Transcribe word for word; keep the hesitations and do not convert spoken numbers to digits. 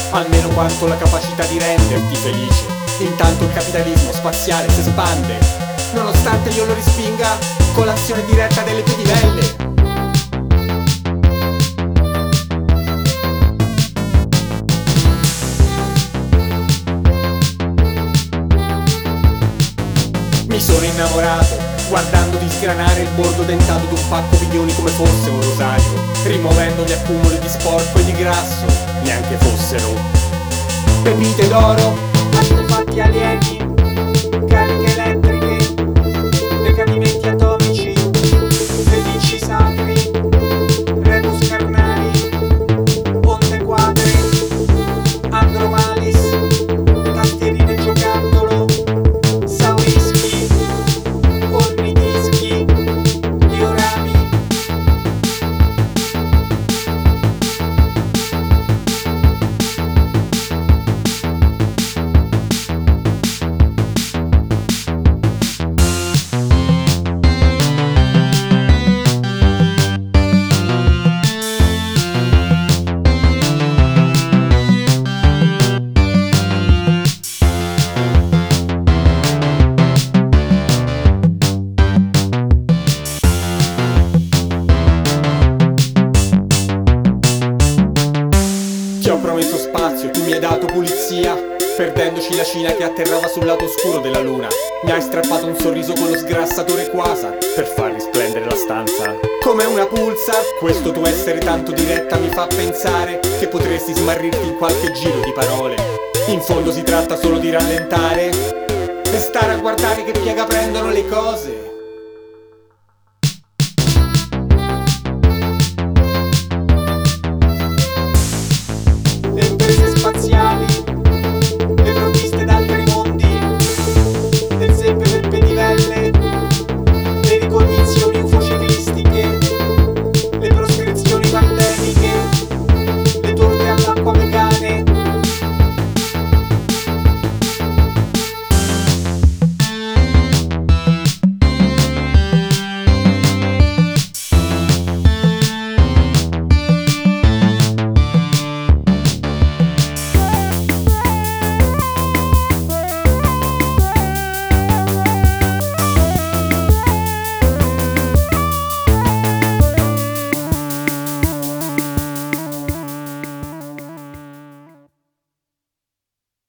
almeno quanto la capacità di renderti felice. Intanto il capitalismo spaziale si espande, nonostante io lo respinga con l'azione diretta delle pedivelle. Mi sono innamorato, guardando di sgranare il bordo dentato d'un pacco milioni come fosse un rosario, rimuovendo gli accumuli di sporco e di grasso, neanche fossero pepite d'oro, artefatti alieni, cariche elettriche, decadimenti atomici, felici sacri, rebus carnali, onde quadre, andromalis, tastierine giocattolo, saurischi, ornidischi, diorami. Ti ho promesso spazio, tu mi hai dato pulizia, perdendoci la Cina che atterrava sul lato oscuro della luna. Mi hai strappato un sorriso con lo sgrassatore Quasar per far risplendere la stanza come una Pulsar. Questo tuo essere tanto diretta mi fa pensare che potresti smarrirti in qualche giro di parole. In fondo si tratta solo di rallentare e stare a guardare che piega prendono le cose.